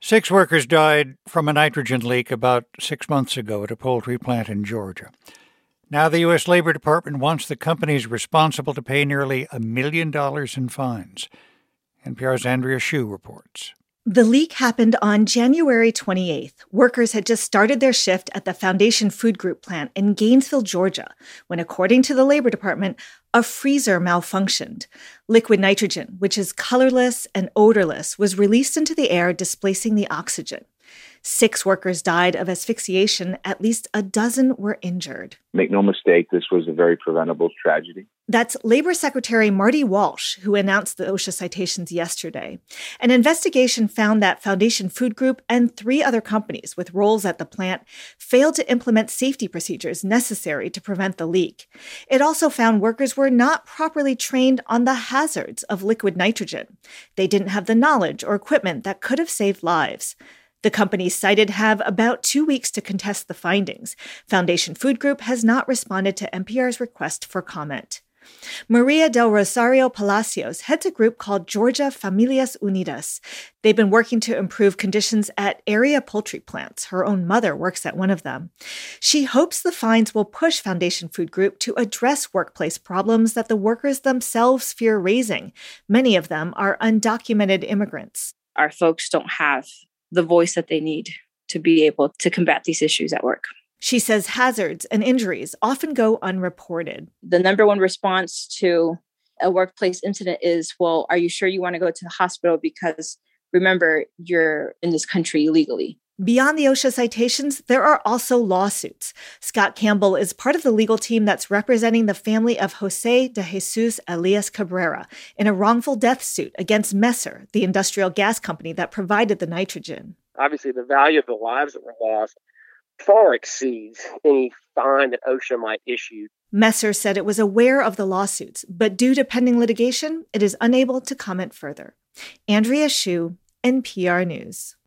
6 workers died from a nitrogen leak about 6 months ago at a poultry plant in Georgia. Now the U.S. Labor Department wants the companies responsible to pay nearly $1 million in fines. NPR's Andrea Hsu reports. The leak happened on January 28th. Workers had just started their shift at the Foundation Food Group plant in Gainesville, Georgia, when, according to the Labor Department, a freezer malfunctioned. Liquid nitrogen, which is colorless and odorless, was released into the air, displacing the oxygen. 6 workers died of asphyxiation. At least a dozen were injured. Make no mistake, this was a very preventable tragedy. That's Labor Secretary Marty Walsh, who announced the OSHA citations yesterday. An investigation found that Foundation Food Group and 3 other companies with roles at the plant failed to implement safety procedures necessary to prevent the leak. It also found workers were not properly trained on the hazards of liquid nitrogen. They didn't have the knowledge or equipment that could have saved lives. The companies cited have about 2 weeks to contest the findings. Foundation Food Group has not responded to NPR's request for comment. Maria del Rosario Palacios heads a group called Georgia Familias Unidas. They've been working to improve conditions at area poultry plants. Her own mother works at one of them. She hopes the fines will push Foundation Food Group to address workplace problems that the workers themselves fear raising. Many of them are undocumented immigrants. Our folks don't have the voice that they need to be able to combat these issues at work. She says hazards and injuries often go unreported. The number one response to a workplace incident is, well, are you sure you want to go to the hospital? Because remember, you're in this country illegally. Beyond the OSHA citations, there are also lawsuits. Scott Campbell is part of the legal team that's representing the family of Jose de Jesus Elias Cabrera in a wrongful death suit against Messer, the industrial gas company that provided the nitrogen. Obviously, the value of the lives that were lost far exceeds any fine that OSHA might issue. Messer said it was aware of the lawsuits, but due to pending litigation, it is unable to comment further. Andrea Hsu, NPR News.